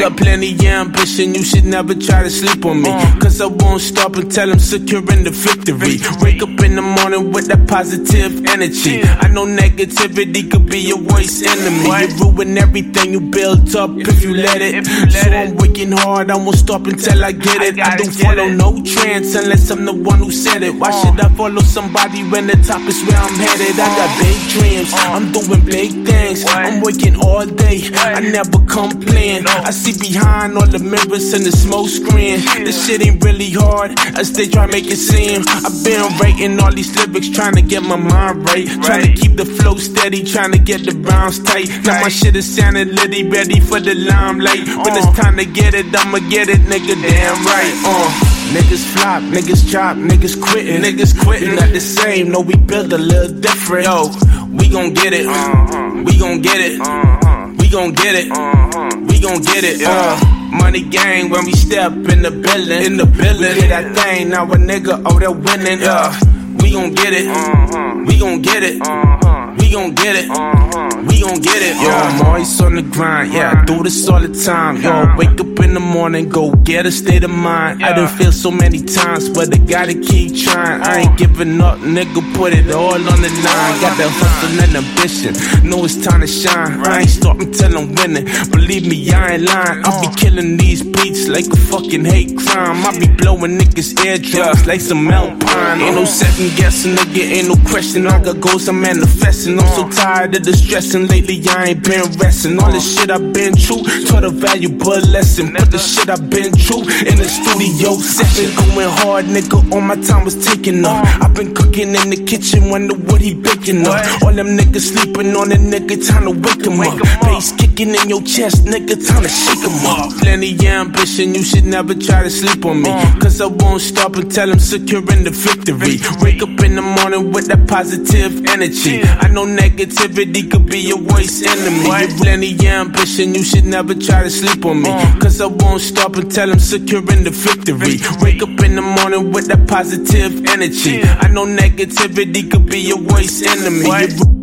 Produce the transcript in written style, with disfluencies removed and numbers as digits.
got plenty of ambition, you should never try to sleep on me. Cause I won't stop until I'm securing the victory. Wake up in the morning with that positive energy. I know negativity could be your worst enemy. You ruin everything you built up if you let it. So I'm working hard, I won't stop until I get it. I don't follow no trends unless I'm the one who said it. Why should I follow somebody when the top is where I'm headed? I got big dreams, I'm doing big things. I'm working all day, I never complain. I see behind all the mirrors and the smoke screen. This shit ain't really hard as they try to make it seem. I've been writing all these lyrics, trying to get my mind right, trying to keep the flow steady, trying to get the rhymes tight. Now my shit is sounding litty, ready for the limelight. When it's time to get it, I'ma get it, nigga, damn right. Niggas flop, niggas chop, niggas quitting. Not the same, no, we build a little different. Yo, we gon' get it, we gon' get it, we gon' get it, we gon' get it. Money gang when we step in the building, we hit that thing, now a nigga, oh, they're winning. We gon' get it, we gon' get it, we gon' get it, we gon' get it. Yo, I'm always on the grind, yeah, I do this all the time. Yo, wake up in the morning, go get a state of mind. I done feel so many times, but I gotta keep trying. I ain't giving up, nigga, put it all on the line. Got that hustle and ambition, know it's time to shine. I ain't stopping till I'm winning, believe me, I ain't lying. I be killing these beats like a fucking hate crime. I be blowing niggas' eardrums like some Alpine. Ain't no second guessing, nigga, ain't no question. I got goals, I'm manifesting. I'm so tired of the stressing. Lately I ain't been resting. All the shit I've been through taught a valuable lesson. Put the shit I've been through in the studio session. Going hard, nigga, all my time was taking up. I've been cooking in the kitchen, wonder what he baking up. All them niggas sleeping on a nigga, time to wake him up. Bass kicking in your chest, nigga, time to shake him up. Plenty of ambition, you should never try to sleep on me. Cause I won't stop until I'm securing the victory. Wake up in the morning with that positive energy. I know negativity could be your worst enemy. You plenty of ambition, you should never try to sleep on me. Cause I won't stop until I'm securing the victory. Wake up in the morning with that positive energy. I know negativity could be your worst enemy.